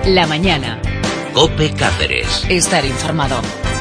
La mañana. COPE Cáceres. Estar informado.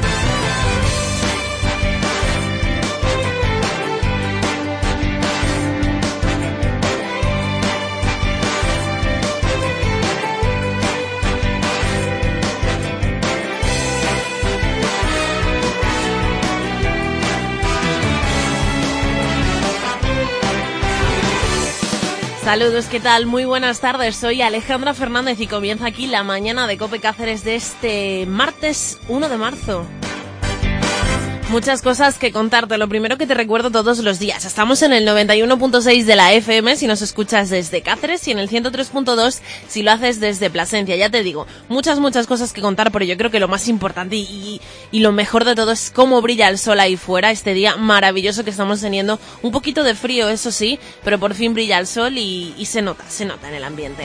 Saludos, ¿qué tal? Muy buenas tardes, soy Alejandra Fernández y comienza aquí la mañana de COPE Cáceres de este martes 1 de marzo. Muchas cosas que contarte, lo primero que te recuerdo todos los días. Estamos en el 91.6 de la FM si nos escuchas desde Cáceres y en el 103.2 si lo haces desde Plasencia. Ya te digo, muchas cosas que contar, pero yo creo que lo más importante y lo mejor de todo es cómo brilla el sol ahí fuera, este día maravilloso que estamos teniendo. Un poquito de frío, eso sí, pero por fin brilla el sol y se nota en el ambiente.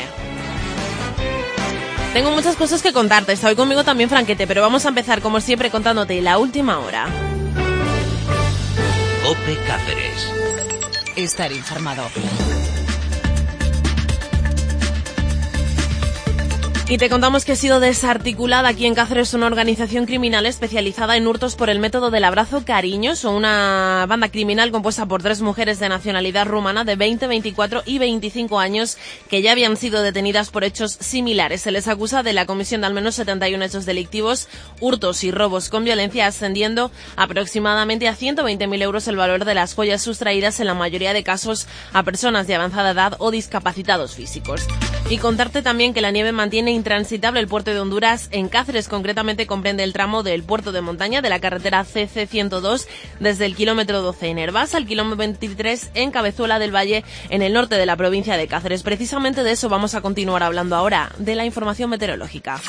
Tengo muchas cosas que contarte, está hoy conmigo también Franquete, pero vamos a empezar como siempre contándote la última hora. COPE Cáceres. Estar informado. Y te contamos que ha sido desarticulada aquí en Cáceres una organización criminal especializada en hurtos por el método del abrazo cariño. Son una banda criminal compuesta por 3 mujeres de nacionalidad rumana de 20, 24 y 25 años que ya habían sido detenidas por hechos similares. Se les acusa de la comisión de al menos 71 hechos delictivos, hurtos y robos con violencia, ascendiendo aproximadamente a 120.000 euros el valor de las joyas sustraídas en la mayoría de casos a personas de avanzada edad o discapacitados físicos. Y contarte también que la nieve mantiene intransitable el puerto de Honduras en Cáceres, concretamente comprende el tramo del puerto de montaña de la carretera CC102 desde el kilómetro 12 en Hervás al kilómetro 23 en Cabezuela del Valle en el norte de la provincia de Cáceres. Precisamente de eso vamos a continuar hablando ahora, de la información meteorológica.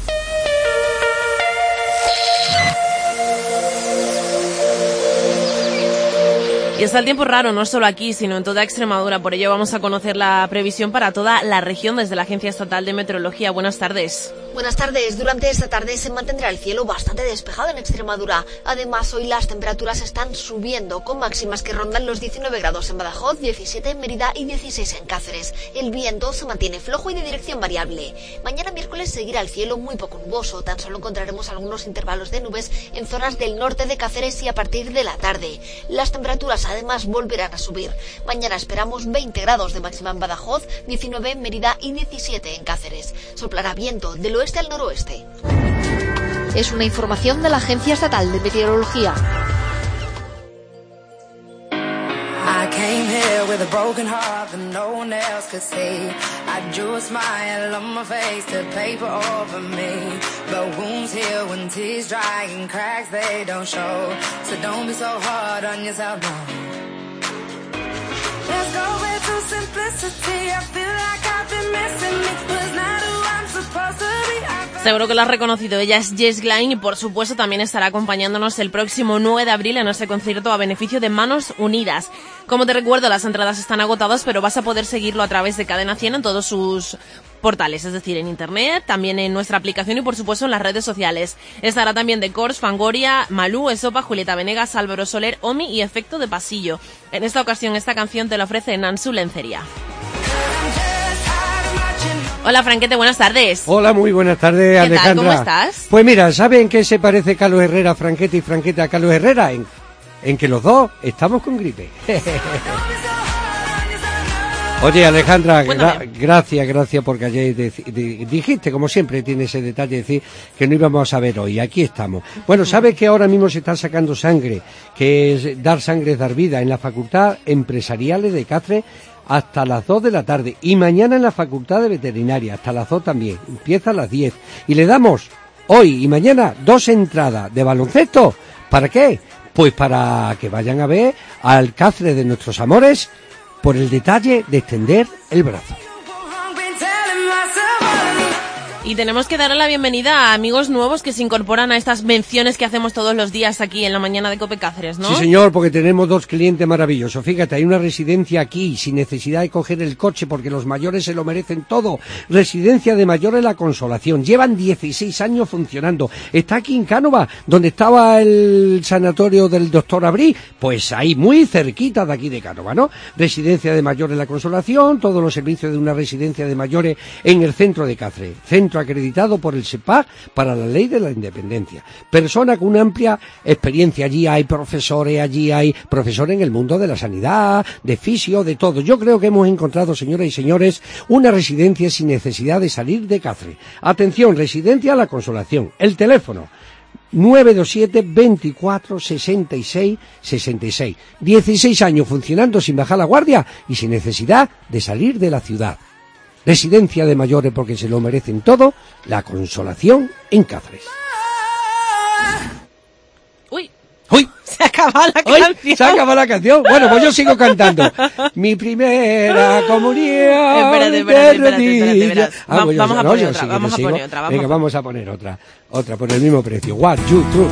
Y está el tiempo raro, no solo aquí, sino en toda Extremadura. Por ello vamos a conocer la previsión para toda la región desde la Agencia Estatal de Meteorología. Buenas tardes. Buenas tardes. Durante esta tarde se mantendrá el cielo bastante despejado en Extremadura. Además, hoy las temperaturas están subiendo, con máximas que rondan los 19 grados en Badajoz, 17 en Mérida y 16 en Cáceres. El viento se mantiene flojo y de dirección variable. Mañana miércoles seguirá el cielo muy poco nuboso. Tan solo encontraremos algunos intervalos de nubes en zonas del norte de Cáceres y a partir de la tarde. Las temperaturas además volverán a subir. Mañana esperamos 20 grados de máxima en Badajoz, 19 en Mérida y 17 en Cáceres. Soplará viento del oeste al noroeste. Es una información de la Agencia Estatal de Meteorología. I came here with a broken heart that no one else could see. I drew a smile on my face to paper over me. But wounds heal when tears dry and cracks they don't show. So don't be so hard on yourself, no. Let's go back to simplicity. I feel like I've been missing it. Was not who I'm supposed to be. Seguro que lo has reconocido, ella es Jess Glynne y por supuesto también estará acompañándonos el próximo 9 de abril en ese concierto a beneficio de Manos Unidas. Como te recuerdo, las entradas están agotadas, pero vas a poder seguirlo a través de Cadena 100 en todos sus portales, es decir, en internet, también en nuestra aplicación y por supuesto en las redes sociales. Estará también The Corrs, Fangoria, Malú, Esopa, Julieta Venegas, Álvaro Soler, Omi y Efecto de Pasillo. En esta ocasión esta canción te la ofrece Nansu Lencería. Hola Franquete, buenas tardes. Hola, muy buenas tardes, Alejandra. ¿Qué tal? ¿Cómo estás? Pues mira, ¿saben qué se parece Carlos Herrera a Franquete y Franquete a Carlos Herrera? En que los dos estamos con gripe. Oye, Alejandra, gracias porque ayer dijiste, como siempre, tiene ese detalle de decir que no íbamos a ver hoy. Aquí estamos. Bueno, ¿sabes que ahora mismo se está sacando sangre? Que es dar sangre es dar vida en la Facultad Empresariales de Cáceres hasta las 2 de la tarde. Y mañana en la Facultad de Veterinaria, hasta las 2 también. Empieza a las 10. Y le damos hoy y mañana 2 entradas de baloncesto. ¿Para qué? Pues para que vayan a ver al Cáceres de nuestros amores por el detalle de extender el brazo. Y tenemos que darle la bienvenida a amigos nuevos que se incorporan a estas menciones que hacemos todos los días aquí en la mañana de COPE Cáceres, ¿no? Sí, señor, porque tenemos 2 clientes maravillosos. Fíjate, hay una residencia aquí, sin necesidad de coger el coche, porque los mayores se lo merecen todo. Residencia de Mayores La Consolación. Llevan 16 años funcionando. Está aquí en Cánova, donde estaba el sanatorio del doctor Abrí. Pues ahí, muy cerquita de aquí de Cánova, ¿no? Residencia de Mayores La Consolación, todos los servicios de una residencia de mayores en el centro de Cáceres. Centro centro acreditado por el SEPAC para la ley de la independencia. Persona con una amplia experiencia. Allí hay profesores en el mundo de la sanidad, de fisio, de todo. Yo creo que hemos encontrado, señoras y señores, una residencia sin necesidad de salir de Cáceres. Atención, residencia La Consolación. El teléfono 927 24 66 66. 16 años funcionando sin bajar la guardia y sin necesidad de salir de la ciudad. Residencia de mayores porque se lo merecen todo. La Consolación en Cáceres. ¡Uy! Se acaba la canción. Se acaba la canción. Bueno, pues yo sigo cantando. Mi primera comunión. Espérate. Vamos a poner otra. Venga, vamos a poner otra. Otra por el mismo precio. One, two, three.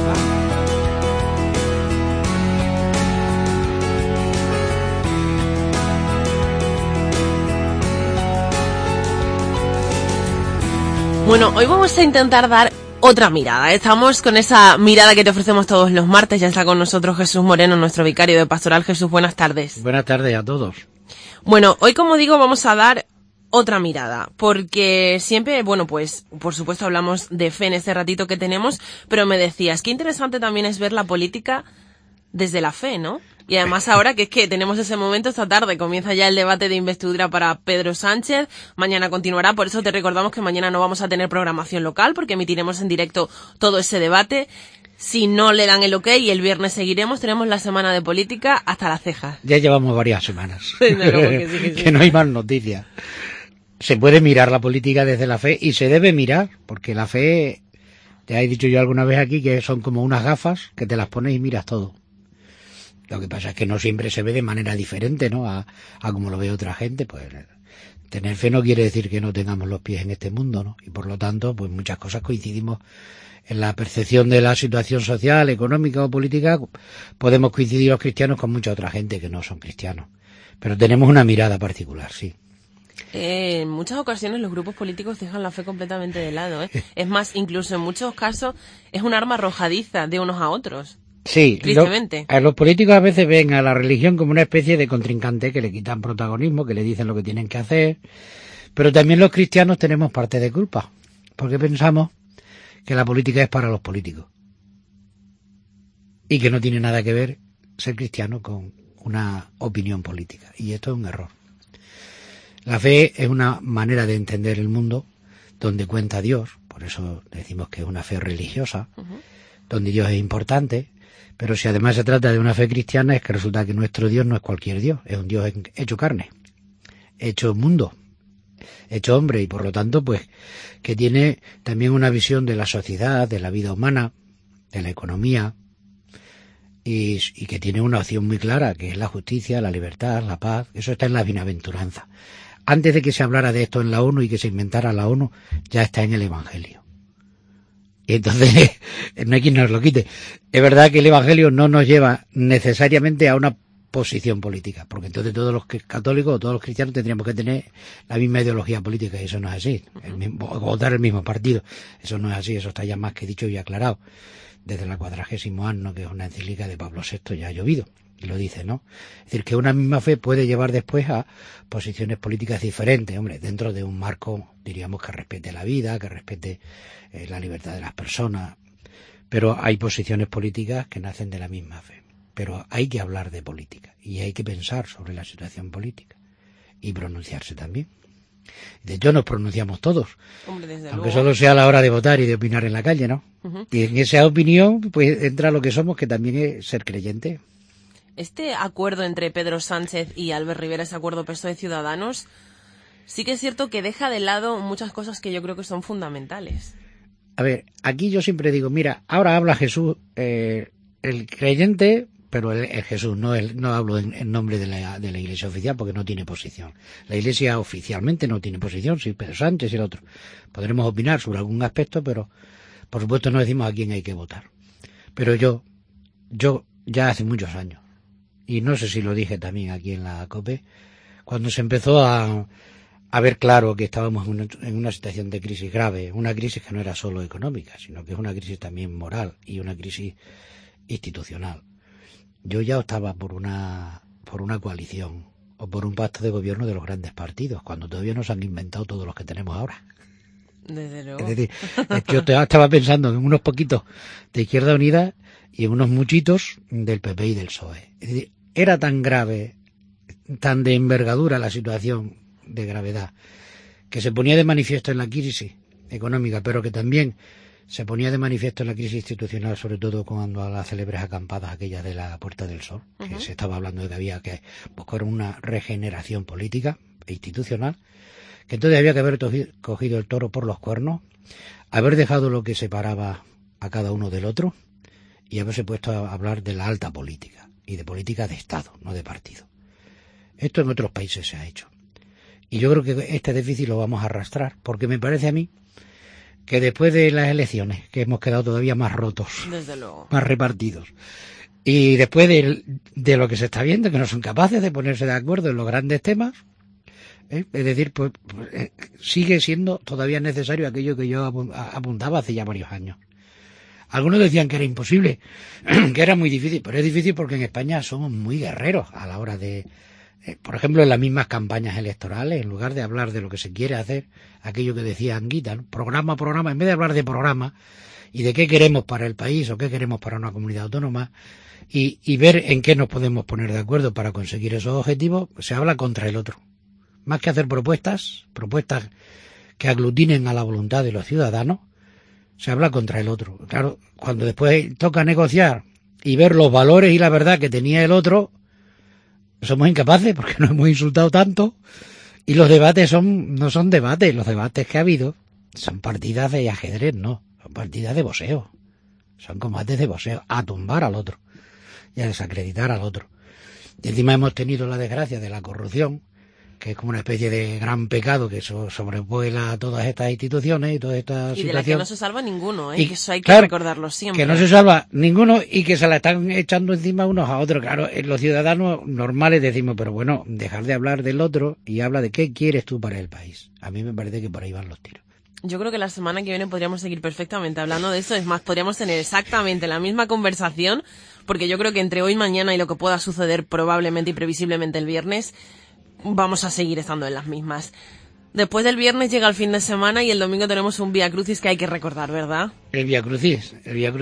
Bueno, hoy vamos a intentar dar otra mirada. Estamos con esa mirada que te ofrecemos todos los martes. Ya está con nosotros Jesús Moreno, nuestro vicario de Pastoral. Jesús, buenas tardes. Buenas tardes a todos. Bueno, hoy, como digo, vamos a dar otra mirada, porque siempre, bueno, pues, por supuesto hablamos de fe en este ratito que tenemos, pero me decías, qué interesante también es ver la política desde la fe, ¿no? Y además ahora que es que tenemos ese momento esta tarde, comienza ya el debate de investidura para Pedro Sánchez, mañana continuará, por eso te recordamos que mañana no vamos a tener programación local, porque emitiremos en directo todo ese debate. Si no le dan el ok y el viernes seguiremos, tenemos la semana de política hasta las cejas. Ya llevamos varias semanas, Sí. Que no hay más noticias. Se puede mirar la política desde la fe y se debe mirar, porque la fe, te he dicho yo alguna vez aquí, que son como unas gafas que te las pones y miras todo. Lo que pasa es que no siempre se ve de manera diferente, ¿no? A como lo ve otra gente. Pues tener fe no quiere decir que no tengamos los pies en este mundo, ¿no? Y por lo tanto, pues muchas cosas coincidimos en la percepción de la situación social, económica o política. Podemos coincidir los cristianos con mucha otra gente que no son cristianos. Pero tenemos una mirada particular, sí. En muchas ocasiones los grupos políticos dejan la fe completamente de lado, ¿eh? Es más, incluso en muchos casos es un arma arrojadiza de unos a otros. Sí, tristemente. Los políticos a veces ven a la religión como una especie de contrincante que le quitan protagonismo, que le dicen lo que tienen que hacer, pero también los cristianos tenemos parte de culpa, porque pensamos que la política es para los políticos y que no tiene nada que ver ser cristiano con una opinión política, y esto es un error. La fe es una manera de entender el mundo donde cuenta Dios, por eso decimos que es una fe religiosa, donde Dios es importante. Pero si además se trata de una fe cristiana, es que resulta que nuestro Dios no es cualquier Dios, es un Dios hecho carne, hecho mundo, hecho hombre, y por lo tanto, pues, que tiene también una visión de la sociedad, de la vida humana, de la economía, y que tiene una opción muy clara, que es la justicia, la libertad, la paz. Eso está en la bienaventuranza. Antes de que se hablara de esto en la ONU y que se inventara la ONU, ya está en el Evangelio. Y entonces, no hay quien nos lo quite. Es verdad que el Evangelio no nos lleva necesariamente a una posición política, porque entonces todos los católicos o todos los cristianos tendríamos que tener la misma ideología política, y eso no es así. Votar el mismo partido, eso no es así, eso está ya más que dicho y aclarado. Desde la 40º Anno, que es una encíclica de Pablo VI, ya ha llovido, y lo dice, ¿no? Es decir, que una misma fe puede llevar después a posiciones políticas diferentes, hombre, dentro de un marco, diríamos, que respete la vida, que respete la libertad de las personas, pero hay posiciones políticas que nacen de la misma fe. Pero hay que hablar de política, y hay que pensar sobre la situación política, y pronunciarse también. De hecho, nos pronunciamos todos, hombre, aunque luego solo sea a la hora de votar y de opinar en la calle, ¿no? Y en esa opinión, pues, entra lo que somos, que también es ser creyente. Este acuerdo entre Pedro Sánchez y Albert Rivera, ese acuerdo PSOE-Ciudadanos, sí que es cierto que deja de lado muchas cosas que yo creo que son fundamentales. A ver, aquí yo siempre digo, mira, ahora habla Jesús, el creyente, pero el Jesús, no hablo en nombre de la Iglesia oficial, porque no tiene posición. La Iglesia oficialmente no tiene posición, si Pedro Sánchez y el otro. Podremos opinar sobre algún aspecto, pero por supuesto no decimos a quién hay que votar. Pero yo ya hace muchos años, y no sé si lo dije también aquí en la COPE, cuando se empezó a ver claro que estábamos en una situación de crisis grave, una crisis que no era solo económica, sino que es una crisis también moral y una crisis institucional. Yo ya optaba por una coalición o por un pacto de gobierno de los grandes partidos, cuando todavía no se han inventado todos los que tenemos ahora. Desde luego. Es decir, yo estaba pensando en unos poquitos de Izquierda Unida y en unos muchitos del PP y del PSOE. Es decir, era tan grave, tan de envergadura la situación de gravedad, que se ponía de manifiesto en la crisis económica, pero que también se ponía de manifiesto en la crisis institucional, sobre todo cuando a las célebres acampadas aquellas de la Puerta del Sol, que se estaba hablando de que había que buscar una regeneración política e institucional, que entonces había que haber cogido el toro por los cuernos, haber dejado lo que separaba a cada uno del otro y haberse puesto a hablar de la alta política y de política de Estado, no de partido. Esto en otros países se ha hecho. Y yo creo que este déficit lo vamos a arrastrar, porque me parece a mí que después de las elecciones, que hemos quedado todavía más rotos, desde luego, más repartidos, y después de lo que se está viendo, que no son capaces de ponerse de acuerdo en los grandes temas, es decir, pues sigue siendo todavía necesario aquello que yo apuntaba hace ya varios años. Algunos decían que era imposible, que era muy difícil, pero es difícil porque en España somos muy guerreros a la hora de, por ejemplo, en las mismas campañas electorales, en lugar de hablar de lo que se quiere hacer, aquello que decía Anguita, ¿no? Programa, en vez de hablar de programa y de qué queremos para el país o qué queremos para una comunidad autónoma y ver en qué nos podemos poner de acuerdo para conseguir esos objetivos, se habla contra el otro. Más que hacer propuestas que aglutinen a la voluntad de los ciudadanos, se habla contra el otro. Claro, cuando después toca negociar y ver los valores y la verdad que tenía el otro, somos incapaces porque nos hemos insultado tanto y los debates no son debates, los debates que ha habido son partidas de ajedrez, no, son partidas de boxeo, son combates de boxeo, a tumbar al otro y a desacreditar al otro. Y encima hemos tenido la desgracia de la corrupción, que es como una especie de gran pecado que sobrevuela a todas estas instituciones y toda esta situación. Y de la que no se salva ninguno, y que eso hay que claro, recordarlo siempre. Que no se salva ninguno y que se la están echando encima unos a otros. Claro, los ciudadanos normales decimos, pero bueno, dejar de hablar del otro y habla de qué quieres tú para el país. A mí me parece que por ahí van los tiros. Yo creo que la semana que viene podríamos seguir perfectamente hablando de eso. Es más, podríamos tener exactamente la misma conversación, porque yo creo que entre hoy, mañana y lo que pueda suceder probablemente y previsiblemente el viernes, vamos a seguir estando en las mismas. Después del viernes llega el fin de semana y el domingo tenemos un Vía Crucis que hay que recordar, ¿verdad? El Vía Crucis,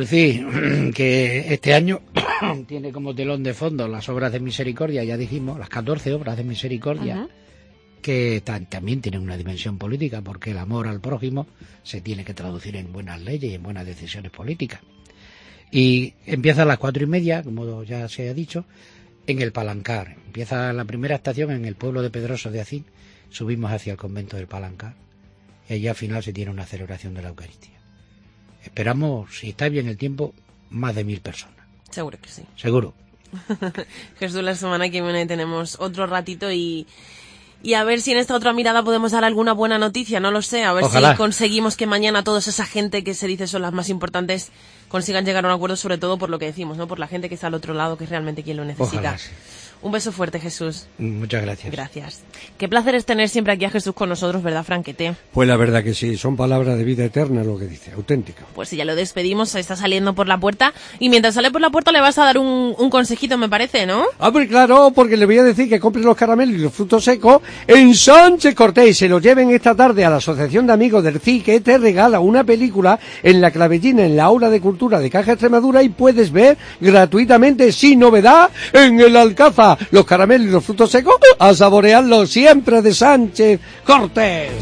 que este año tiene como telón de fondo las obras de misericordia, ya dijimos, las 14 obras de misericordia, que también tienen una dimensión política, porque el amor al prójimo se tiene que traducir en buenas leyes y en buenas decisiones políticas. Y empieza a las 4:30, como ya se ha dicho, en el Palancar. Empieza la primera estación en el pueblo de Pedroso de Acín, subimos hacia el convento del Palancar y allí al final se tiene una celebración de la Eucaristía. Esperamos, si está bien el tiempo, más de 1000 personas. Seguro que sí. Seguro. Jesús, la semana que viene tenemos otro ratito y a ver si en esta otra mirada podemos dar alguna buena noticia, no lo sé, a ver Ojalá. Si conseguimos que mañana toda esa gente que se dice son las más importantes consigan llegar a un acuerdo, sobre todo por lo que decimos, ¿no? Por la gente que está al otro lado, que es realmente quien lo necesita. Ojalá, sí. Un beso fuerte, Jesús. Muchas gracias. Gracias. Qué placer es tener siempre aquí a Jesús con nosotros, ¿verdad, Franquete? Pues la verdad que sí, son palabras de vida eterna lo que dice, auténtica. Pues si ya lo despedimos, está saliendo por la puerta y mientras sale por la puerta le vas a dar un consejito, me parece, ¿no? Ah, pues claro, porque le voy a decir que compre los caramelos y los frutos secos en Sánchez Cortés y se los lleven esta tarde a la Asociación de Amigos del CI, que te regala una película en la Clavellina, en la Aula de Cultura de Caja Extremadura, y puedes ver gratuitamente, sin novedad, en el Alcázar, los caramelos y los frutos secos, a saborearlos siempre de Sánchez Cortés.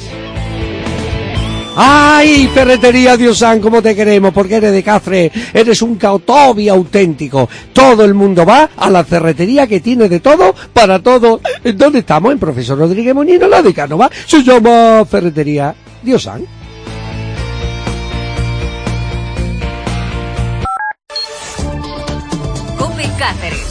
¡Ay, Ferretería Diosán, cómo te queremos! Porque eres de Cáceres, eres un cautobi auténtico. Todo el mundo va a la ferretería que tiene de todo para todo. ¿Dónde estamos? En Profesor Rodríguez Moñino, la de Cánova. Se llama Ferretería Diosán. COPE Cáceres.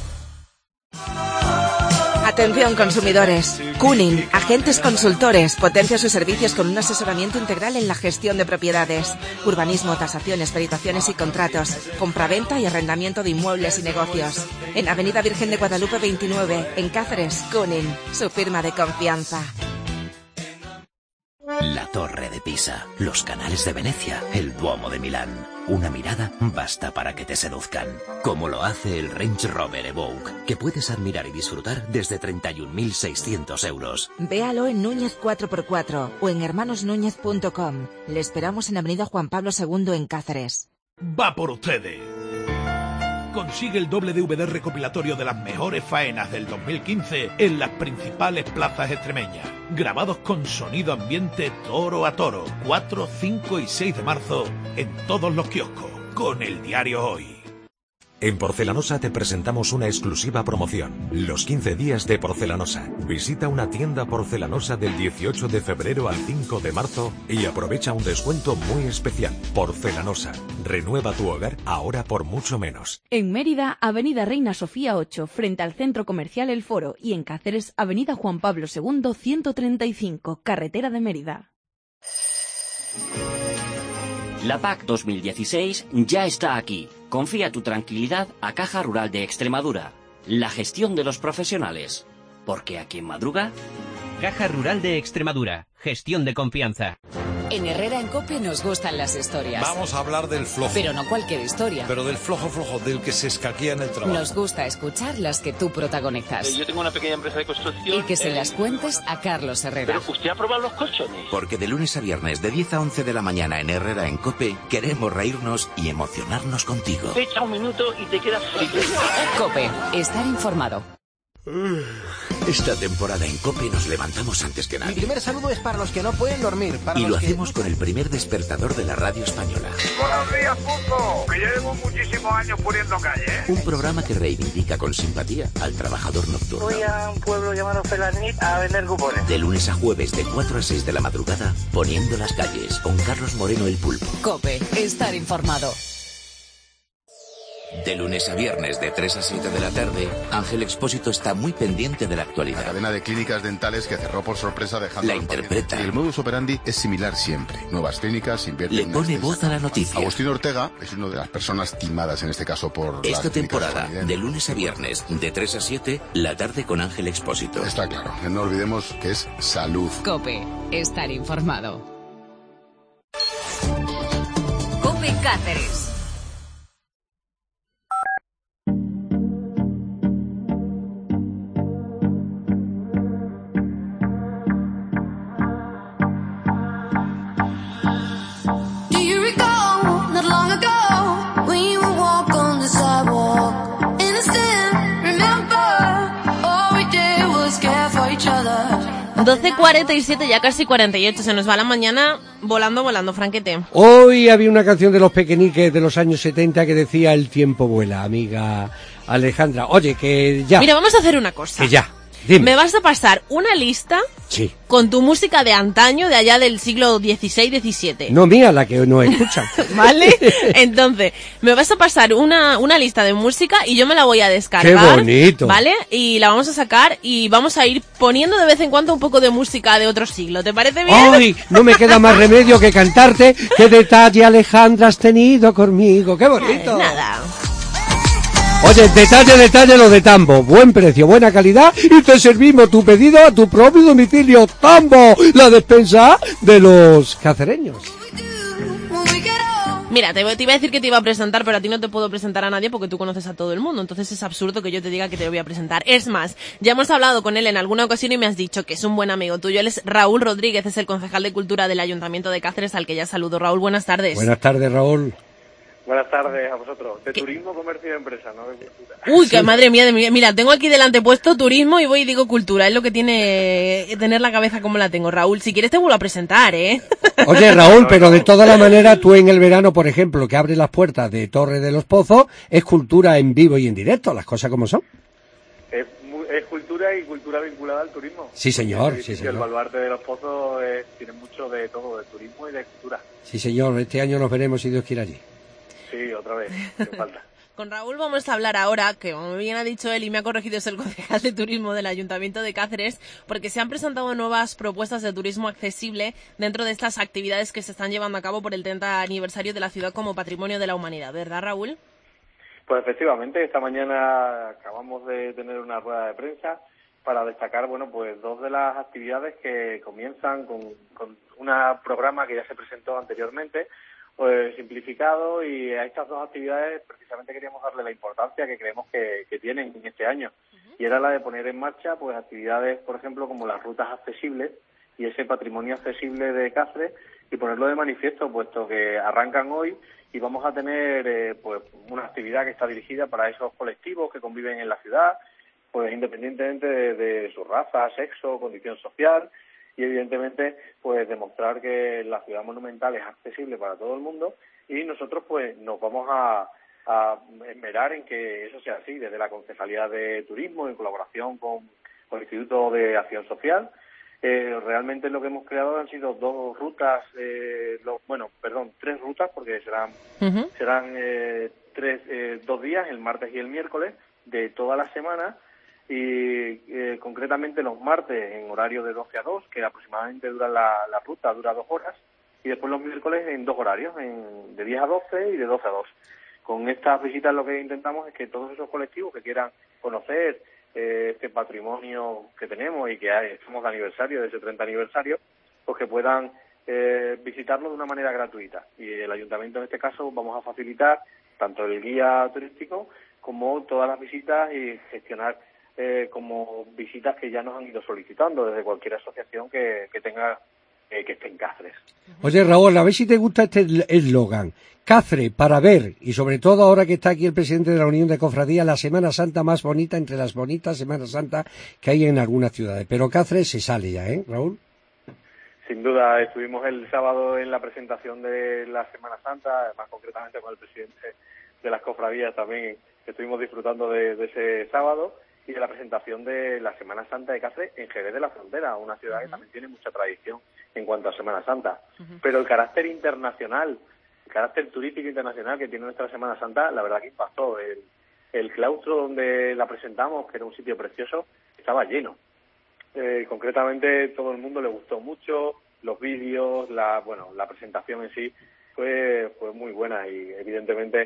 Atención consumidores. Kuning, agentes consultores, potencia sus servicios con un asesoramiento integral en la gestión de propiedades, urbanismo, tasaciones, peritaciones y contratos, compraventa y arrendamiento de inmuebles y negocios. En Avenida Virgen de Guadalupe 29, en Cáceres, Kuning, su firma de confianza. La Torre de Pisa, los canales de Venecia, el Duomo de Milán. Una mirada basta para que te seduzcan. Como lo hace el Range Rover Evoque, que puedes admirar y disfrutar desde 31.600 euros. Véalo en Núñez 4x4 o en hermanosnúñez.com. Le esperamos en Avenida Juan Pablo II en Cáceres. ¡Va por ustedes! Consigue el doble DVD recopilatorio de las mejores faenas del 2015 en las principales plazas extremeñas. Grabados con sonido ambiente toro a toro. 4, 5 y 6 de marzo en todos los kioscos. Con el diario Hoy. En Porcelanosa te presentamos una exclusiva promoción. Los 15 días de Porcelanosa. Visita una tienda porcelanosa del 18 de febrero al 5 de marzo y aprovecha un descuento muy especial. Porcelanosa. Renueva tu hogar ahora por mucho menos. En Mérida, Avenida Reina Sofía 8, frente al Centro Comercial El Foro. Y en Cáceres, Avenida Juan Pablo II, 135, Carretera de Mérida. La PAC 2016 ya está aquí. Confía tu tranquilidad a Caja Rural de Extremadura. La gestión de los profesionales. Porque a quien madruga... Caja Rural de Extremadura. Gestión de confianza. En Herrera en COPE nos gustan las historias. Vamos a hablar del flojo. Pero no cualquier historia. Pero del flojo, del que se escaquea en el trabajo. Nos gusta escuchar las que tú protagonizas. Yo tengo una pequeña empresa de construcción. Y que se las cuentes a Carlos Herrera. Pero usted ha probado los colchones. Porque de lunes a viernes de 10 a 11 de la mañana en Herrera en COPE queremos reírnos y emocionarnos contigo. Te echa un minuto y te quedas frito. COPE. Estar informado. Esta temporada en COPE nos levantamos antes que nadie. Mi primer saludo es para los que no pueden dormir. Y lo hacemos con el primer despertador de la radio española. Buenos días, Punto. Que llevamos muchísimos años poniendo calle, ¿eh? Un programa que reivindica con simpatía al trabajador nocturno. Voy a un pueblo llamado Felanit a vender cupones. De lunes a jueves de 4 a 6 de la madrugada, poniendo las calles con Carlos Moreno el Pulpo. COPE. Estar informado. De lunes a viernes de 3 a 7 de la tarde, Ángel Expósito está muy pendiente de la actualidad. La cadena de clínicas dentales que cerró por sorpresa dejando... La interpreta. Y el modus operandi es similar siempre. Nuevas clínicas invierten... Le pone voz a la noticia. Agustín Ortega es una de las personas timadas en este caso por... Esta temporada, de lunes a viernes, de 3 a 7, la tarde con Ángel Expósito. Está claro. No olvidemos que es salud. COPE. Estar informado. COPE Cáceres. Ago, when you would walk on the sidewalk, innocent, remember, all we did was care for each other. 12:47, ya casi 48, se nos va la mañana volando, Franquete. Hoy había una canción de los Pequeñiques de los años 70 que decía "El tiempo vuela", amiga Alejandra. Oye, que ya... Mira, vamos a hacer una cosa. Que ya, dime. Me vas a pasar una lista... Sí. Con tu música de antaño, de allá del siglo XVI-XVII. No mía, la que no escuchan. ¿Vale? Entonces, me vas a pasar una lista de música y yo me la voy a descargar. ¡Qué bonito! ¿Vale? Y la vamos a sacar y vamos a ir poniendo de vez en cuando un poco de música de otro siglo. ¿Te parece bien? ¡Ay! No me queda más remedio que cantarte. ¡Qué detalle, Alejandra, has tenido conmigo! ¡Qué bonito! Nada. Oye, detalle lo de Tambo. Buen precio, buena calidad y te servimos tu pedido a tu propio domicilio. Tambo, la despensa de los cacereños. Mira, te iba a decir que te iba a presentar, pero a ti no te puedo presentar a nadie porque tú conoces a todo el mundo. Entonces es absurdo que yo te diga que te voy a presentar. Es más, ya hemos hablado con él en alguna ocasión y me has dicho que es un buen amigo tuyo. Él es Raúl Rodríguez, es el concejal de Cultura del Ayuntamiento de Cáceres, al que ya saludo. Raúl, buenas tardes. Buenas tardes, Raúl. Buenas tardes a vosotros. De turismo, comercio y empresa, no de cultura. Uy, que madre mía, mira, tengo aquí delante puesto turismo y voy y digo cultura. Es lo que tiene tener la cabeza como la tengo. Raúl, si quieres te vuelvo a presentar, ¿eh? Oye, Raúl, pero de toda la manera, tú en el verano, por ejemplo, que abres las puertas de Torre de los Pozos, es cultura en vivo y en directo, las cosas como son. Es cultura y cultura vinculada al turismo. Sí, señor, sí, señor. El baluarte de los Pozos tiene mucho de todo, de turismo y de cultura. Sí, señor, este año nos veremos si Dios quiere allí. Sí, otra vez, sin falta. Con Raúl vamos a hablar ahora, que como bien ha dicho él y me ha corregido, es el concejal de turismo del Ayuntamiento de Cáceres, porque se han presentado nuevas propuestas de turismo accesible dentro de estas actividades que se están llevando a cabo por el 30 aniversario de la ciudad como Patrimonio de la Humanidad, ¿verdad, Raúl? Pues efectivamente, esta mañana acabamos de tener una rueda de prensa para destacar, bueno, pues dos de las actividades que comienzan con un programa que ya se presentó anteriormente, pues simplificado, y a estas dos actividades precisamente queríamos darle la importancia que creemos que tienen en este año. Y era la de poner en marcha pues actividades, por ejemplo, como las rutas accesibles y ese patrimonio accesible de Cáceres, y ponerlo de manifiesto, puesto que arrancan hoy y vamos a tener pues una actividad que está dirigida para esos colectivos que conviven en la ciudad, pues independientemente de su raza, sexo, condición social, y evidentemente pues demostrar que la ciudad monumental es accesible para todo el mundo, y nosotros pues nos vamos a esmerar en que eso sea así, desde la Concejalía de Turismo, en colaboración con el Instituto de Acción Social. Realmente lo que hemos creado han sido tres rutas, porque serán 2 días, el martes y el miércoles, de toda la semana, y concretamente los martes en horario de 12 a 2, que aproximadamente dura la ruta, dura 2 horas, y después los miércoles en 2 horarios, de 10 a 12 y de 12 a 2. Con estas visitas lo que intentamos es que todos esos colectivos que quieran conocer este patrimonio que tenemos y que estamos de aniversario, de ese 30 aniversario, pues que puedan visitarlo de una manera gratuita. Y el ayuntamiento en este caso vamos a facilitar tanto el guía turístico como todas las visitas, y gestionar como visitas que ya nos han ido solicitando desde cualquier asociación que tenga que esté en Cáceres. Oye, Raúl, a ver si te gusta este eslogan: Cáceres para ver, y sobre todo ahora que está aquí el presidente de la Unión de Cofradías, la Semana Santa más bonita entre las bonitas Semanas Santas que hay en algunas ciudades. Pero Cáceres se sale ya, ¿eh, Raúl? Sin duda, estuvimos el sábado en la presentación de la Semana Santa, más concretamente con el presidente de las cofradías también, que estuvimos disfrutando de ese sábado, y de la presentación de la Semana Santa de Cáceres en Jerez de la Frontera, una ciudad que también tiene mucha tradición en cuanto a Semana Santa. Pero el carácter internacional, el carácter turístico internacional que tiene nuestra Semana Santa, la verdad que impactó. El claustro donde la presentamos, que era un sitio precioso, estaba lleno. Concretamente todo el mundo le gustó mucho, los vídeos, la presentación en sí fue muy buena, y evidentemente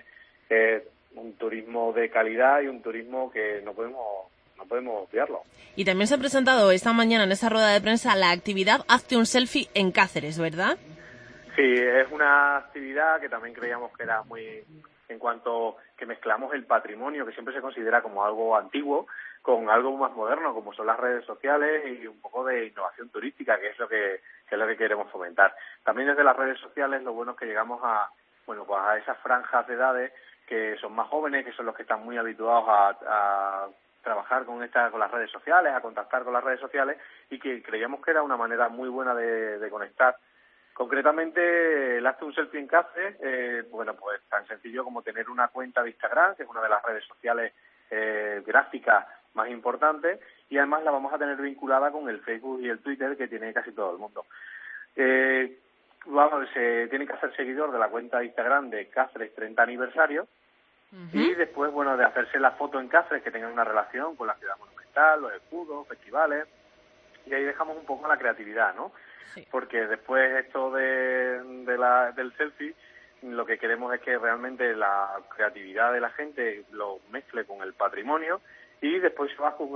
un turismo de calidad y un turismo que no podemos obviarlo. Y también se ha presentado esta mañana en esa rueda de prensa la actividad Hazte un selfie en Cáceres, ¿verdad? Sí, es una actividad que también creíamos que era muy, en cuanto que mezclamos el patrimonio, que siempre se considera como algo antiguo, con algo más moderno, como son las redes sociales, y un poco de innovación turística, que es lo que queremos fomentar. También desde las redes sociales lo bueno es que llegamos a esas franjas de edades que son más jóvenes, que son los que están muy habituados a trabajar con las redes sociales, a contactar con las redes sociales, y que creíamos que era una manera muy buena de conectar. Concretamente, el Hazte un selfie en Cáceres, pues tan sencillo como tener una cuenta de Instagram, que es una de las redes sociales gráficas más importantes, y además la vamos a tener vinculada con el Facebook y el Twitter que tiene casi todo el mundo. Se tiene que hacer seguidor de la cuenta de Instagram de Cáceres 30 aniversario, y después, de hacerse la foto en Cáceres que tenga una relación con la ciudad monumental, los escudos, festivales, y ahí dejamos un poco la creatividad, ¿no? Sí. Porque después esto del selfie, lo que queremos es que realmente la creatividad de la gente lo mezcle con el patrimonio, y después se va a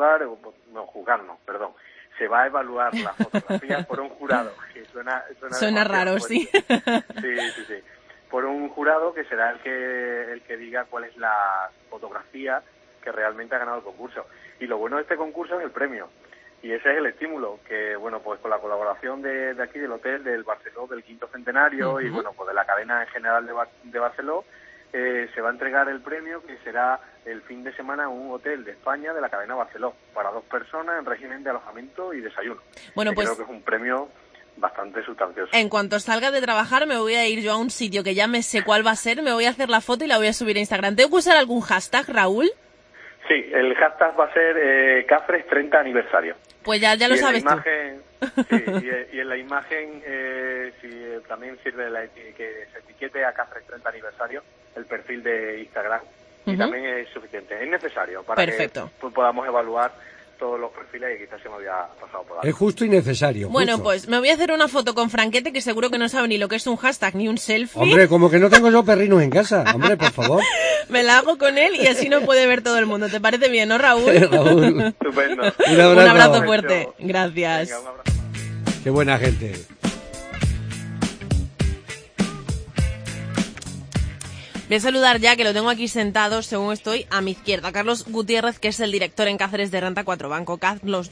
se va a evaluar la fotografía por un jurado, que suena raro, sí. Sí. Por un jurado que será el que diga cuál es la fotografía que realmente ha ganado el concurso. Y lo bueno de este concurso es el premio, y ese es el estímulo, que pues con la colaboración de aquí del hotel del Barceló del quinto centenario, y de la cadena en general de Barceló, se va a entregar el premio, que será el fin de semana en un hotel de España de la cadena Barceló, para 2 personas en régimen de alojamiento y desayuno. Bueno, pues creo que es un premio bastante sustancioso. En cuanto salga de trabajar me voy a ir yo a un sitio que ya me sé cuál va a ser, me voy a hacer la foto y la voy a subir a Instagram. ¿Tengo que usar algún hashtag, Raúl? Sí, el hashtag va a ser Cáceres 30 aniversario. Pues ya lo sabes tú. Y en la imagen también sirve que se etiquete a Cáceres 30 aniversario el perfil de Instagram, y también es suficiente, es necesario para que podamos evaluar todos los perfiles, que quizás se me había pasado por algo. Es justo y necesario. Bueno, justo. Pues me voy a hacer una foto con Franquete, que seguro que no sabe ni lo que es un hashtag ni un selfie. Hombre, como que no tengo yo perrinos en casa. Hombre, por favor. Me la hago con él y así no puede ver todo el mundo. ¿Te parece bien, no, Raúl? Raúl. Estupendo. Un abrazo. Un abrazo fuerte. Gracias. Venga, un abrazo. Qué buena gente. Voy a saludar ya, que lo tengo aquí sentado, según estoy, a mi izquierda, Carlos Gutiérrez, que es el director en Cáceres de Renta 4 Banco. Carlos,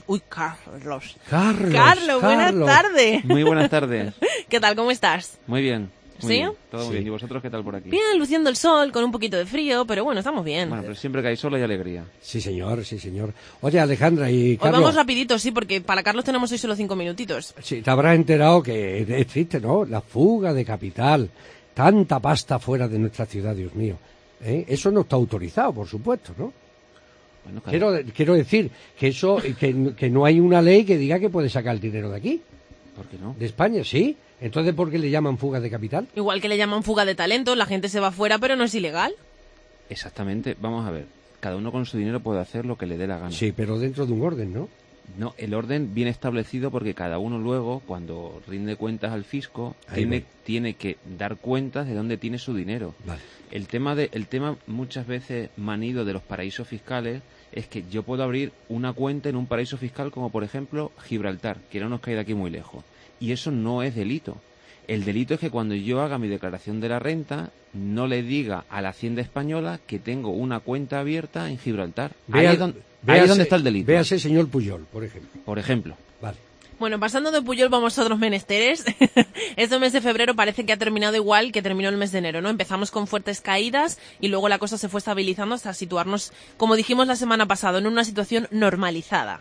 buenas tardes. Muy buenas tardes. ¿Qué tal, cómo estás? Muy bien. Muy ¿Sí? bien, todo muy bien. ¿Y vosotros qué tal por aquí? Bien, luciendo el sol, con un poquito de frío, pero bueno, estamos bien. Bueno, pero siempre que hay sol hay alegría. Sí, señor, sí, señor. Oye, Alejandra y Hoy Carlos... vamos rapidito, sí, porque para Carlos tenemos hoy solo 5 minutitos. Sí, te habrás enterado que es triste, ¿no? La fuga de capital. Tanta pasta fuera de nuestra ciudad, Dios mío. Eso no está autorizado, por supuesto, ¿no? Bueno, claro. Quiero decir que eso que no hay una ley que diga que puede sacar el dinero de aquí. ¿Por qué no? De España, sí. Entonces, ¿por qué le llaman fuga de capital? Igual que le llaman fuga de talento, la gente se va fuera, pero no es ilegal. Exactamente. Vamos a ver. Cada uno con su dinero puede hacer lo que le dé la gana. Sí, pero dentro de un orden, ¿no? No, el orden viene establecido porque cada uno luego, cuando rinde cuentas al fisco, tiene que dar cuentas de dónde tiene su dinero. Vale. El tema muchas veces manido de los paraísos fiscales es que yo puedo abrir una cuenta en un paraíso fiscal como por ejemplo Gibraltar, que no nos cae de aquí muy lejos. Y eso no es delito. El delito es que cuando yo haga mi declaración de la renta, no le diga a la Hacienda Española que tengo una cuenta abierta en Gibraltar. Ahí es donde está el delito. Véase señor Pujol, por ejemplo. Por ejemplo. Vale. Bueno, pasando de Pujol vamos a otros menesteres. Este mes de febrero parece que ha terminado igual que terminó el mes de enero, ¿no? Empezamos con fuertes caídas y luego la cosa se fue estabilizando hasta situarnos, como dijimos la semana pasada, en una situación normalizada.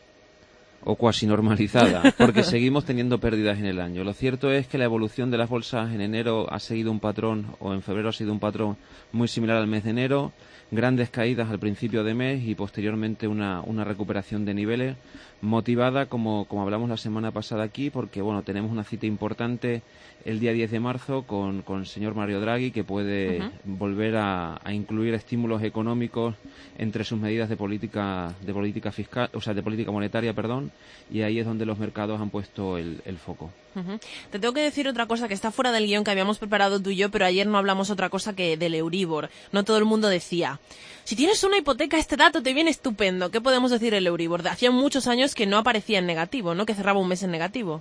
O cuasi normalizada, porque seguimos teniendo pérdidas en el año. Lo cierto es que la evolución de las bolsas en enero ha seguido un patrón, o en febrero ha sido un patrón muy similar al mes de enero, grandes caídas al principio de mes y posteriormente una recuperación de niveles, motivada, como hablamos la semana pasada aquí, porque bueno, tenemos una cita importante el día 10 de marzo con el señor Mario Draghi, que puede volver a incluir estímulos económicos entre sus medidas de política fiscal, o sea, de política monetaria, perdón, y ahí es donde los mercados han puesto el foco. Te tengo que decir otra cosa que está fuera del guión que habíamos preparado tú y yo, pero ayer no hablamos otra cosa que del Euribor. No todo el mundo decía, si tienes una hipoteca este dato te viene estupendo. ¿Qué podemos decir del Euribor? Hacía muchos años que no aparecía en negativo, ¿no? Que cerraba un mes en negativo.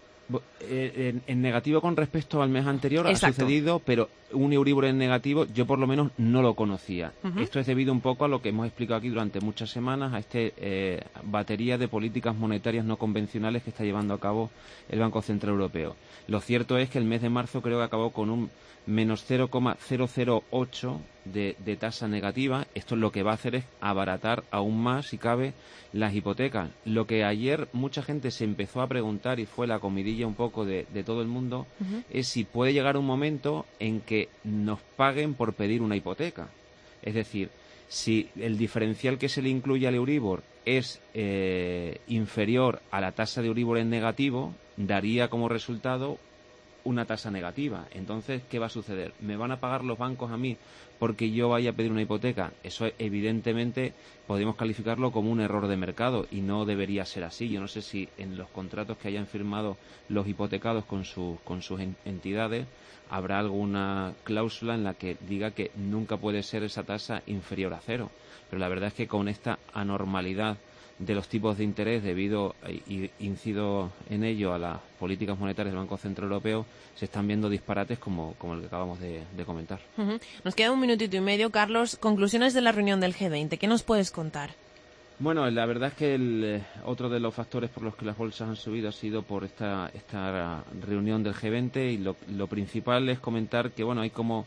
En negativo con respecto al mes anterior. Exacto. Ha sucedido, pero un Euribor en negativo yo por lo menos no lo conocía. Esto es debido un poco a lo que hemos explicado aquí durante muchas semanas, a batería de políticas monetarias no convencionales que está llevando a cabo el Banco Central Europeo. Lo cierto es que el mes de marzo creo que acabó con un menos 0,008 de tasa negativa. Esto lo que va a hacer es abaratar aún más, si cabe, las hipotecas. Lo que ayer mucha gente se empezó a preguntar, y fue la comidilla un poco de todo el mundo, es si puede llegar un momento en que nos paguen por pedir una hipoteca. Es decir, si el diferencial que se le incluye al Euribor es inferior a la tasa de Euribor en negativo, daría como resultado una tasa negativa. Entonces, ¿qué va a suceder? ¿Me van a pagar los bancos a mí porque yo vaya a pedir una hipoteca? Eso evidentemente podemos calificarlo como un error de mercado y no debería ser así. Yo no sé si en los contratos que hayan firmado los hipotecados con sus entidades habrá alguna cláusula en la que diga que nunca puede ser esa tasa inferior a cero. Pero la verdad es que con esta anormalidad de los tipos de interés debido, y incido en ello, a las políticas monetarias del Banco Central Europeo, se están viendo disparates como el que acabamos de comentar. Nos queda un minutito y medio, Carlos. Conclusiones de la reunión del G20. ¿Qué nos puedes contar? Bueno, la verdad es que otro de los factores por los que las bolsas han subido ha sido por esta reunión del G20, y lo principal es comentar que bueno, hay como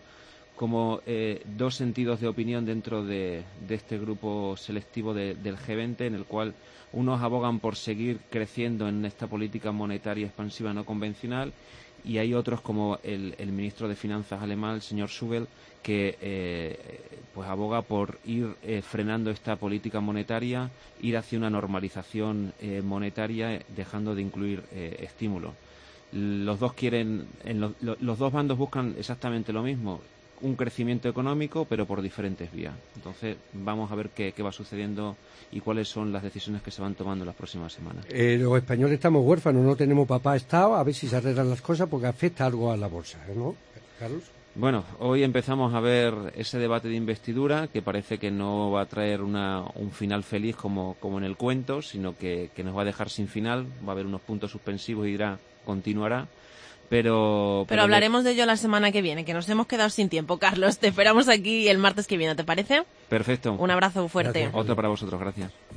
dos sentidos de opinión dentro de este grupo selectivo del G20, en el cual unos abogan por seguir creciendo en esta política monetaria expansiva no convencional, y hay otros como el ministro de Finanzas alemán, el señor Schäuble, que pues aboga por ir frenando esta política monetaria, ir hacia una normalización monetaria, dejando de incluir estímulos. Los dos bandos buscan exactamente lo mismo, un crecimiento económico, pero por diferentes vías. Entonces, vamos a ver qué va sucediendo y cuáles son las decisiones que se van tomando en las próximas semanas. Los españoles estamos huérfanos, no tenemos papá Estado, a ver si se arreglan las cosas, porque afecta algo a la bolsa, ¿no, Carlos? Bueno, hoy empezamos a ver ese debate de investidura que parece que no va a traer un final feliz como en el cuento, sino que nos va a dejar sin final, va a haber unos puntos suspensivos y continuará. Pero hablaremos de ello la semana que viene, que nos hemos quedado sin tiempo. Carlos, te esperamos aquí el martes que viene, ¿te parece? Perfecto. Un abrazo fuerte. Gracias. Otro para vosotros, gracias.